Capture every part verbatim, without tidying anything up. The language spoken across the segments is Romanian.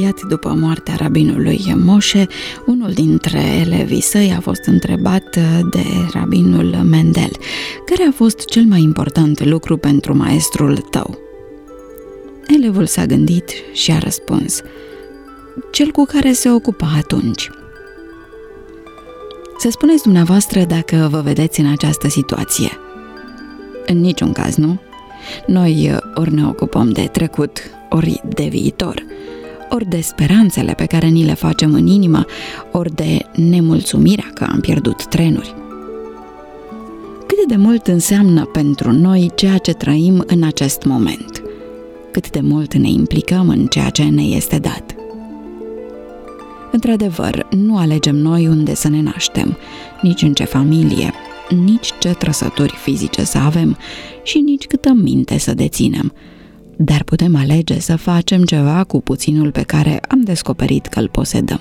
Imediat după moartea rabinului Moshe, unul dintre elevii săi a fost întrebat de rabinul Mendel: care a fost cel mai important lucru pentru maestrul tău? Elevul s-a gândit și a răspuns: cel cu care se ocupa atunci. Să spuneți dumneavoastră dacă vă vedeți în această situație. În niciun caz, nu? Noi ori ne ocupăm de trecut, ori de viitor, ori de speranțele pe care ni le facem în inimă, ori de nemulțumirea că am pierdut trenuri. Cât de mult înseamnă pentru noi ceea ce trăim în acest moment? Cât de mult ne implicăm în ceea ce ne este dat? Într-adevăr, nu alegem noi unde să ne naștem, nici în ce familie, nici ce trăsături fizice să avem și nici câtă minte să deținem, dar putem alege să facem ceva cu puținul pe care am descoperit că îl posedăm.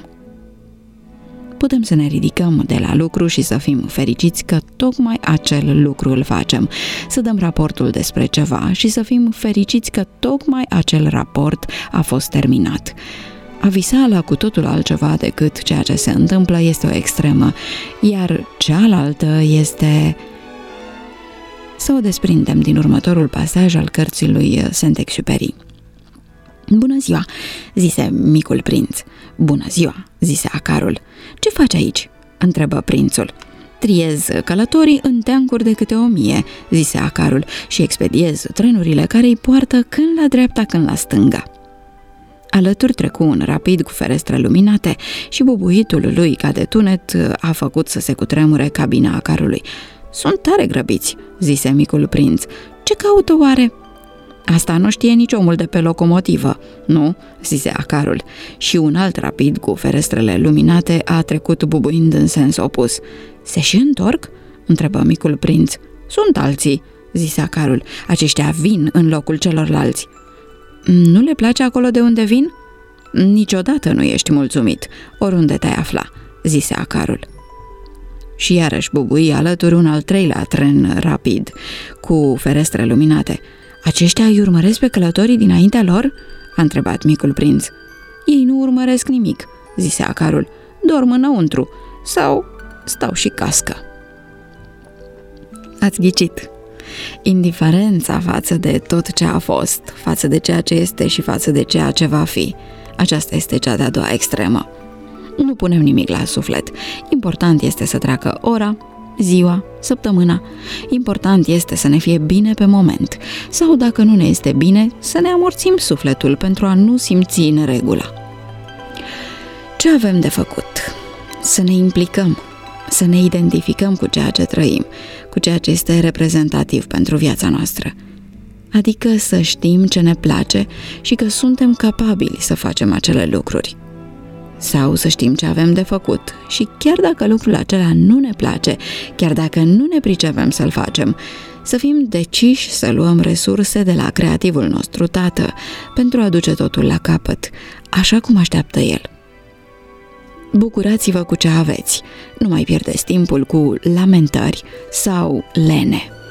Putem să ne ridicăm de la lucru și să fim fericiți că tocmai acel lucru îl facem, să dăm raportul despre ceva și să fim fericiți că tocmai acel raport a fost terminat. A visa la cu totul altceva decât ceea ce se întâmplă este o extremă, iar cealaltă este... Să o desprindem din următorul pasaj al cărții lui Saint-Exupéry. Bună ziua, zise micul prinț. Bună ziua, zise acarul. Ce faci aici? Întrebă prințul. Triez călătorii în teancuri de câte o mie, zise acarul, și expediez trenurile care îi poartă când la dreapta, când la stânga. Alături trecu un rapid cu ferestre luminate și bubuitul lui ca de tunet a făcut să se cutremure cabina acarului. Sunt tare grăbiți, zise micul prinț. Ce caută oare? Asta nu știe nici omul de pe locomotivă, nu? Zise acarul. Și un alt rapid cu ferestrele luminate a trecut bubuind în sens opus. Se și întorc? Întrebă micul prinț. Sunt alții, zise acarul. Aceștia vin în locul celorlalți. Nu le place acolo de unde vin? Niciodată nu ești mulțumit, oriunde te-ai afla, zise acarul. Și iarăși bubui alături un al treilea tren rapid, cu ferestre luminate. Aceștia îi urmăresc pe călătorii dinaintea lor? A întrebat micul prinț. Ei nu urmăresc nimic, zise acarul. Dorm înăuntru sau stau și cască. Ați ghicit. Indiferența față de tot ce a fost, față de ceea ce este și față de ceea ce va fi. Aceasta este cea de-a doua extremă. Nu punem nimic la suflet. Important este să treacă ora, ziua, săptămâna. Important este să ne fie bine pe moment. Sau dacă nu ne este bine, să ne amorțim sufletul pentru a nu simți neregula. Ce avem de făcut? Să ne implicăm, să ne identificăm cu ceea ce trăim, cu ceea ce este reprezentativ pentru viața noastră. Adică să știm ce ne place și că suntem capabili să facem acele lucruri. Sau să știm ce avem de făcut și chiar dacă lucrul acela nu ne place, chiar dacă nu ne pricepem să-l facem, să fim deciși să luăm resurse de la creativul nostru tată pentru a duce totul la capăt, așa cum așteaptă el. Bucurați-vă cu ce aveți, nu mai pierdeți timpul cu lamentări sau lene.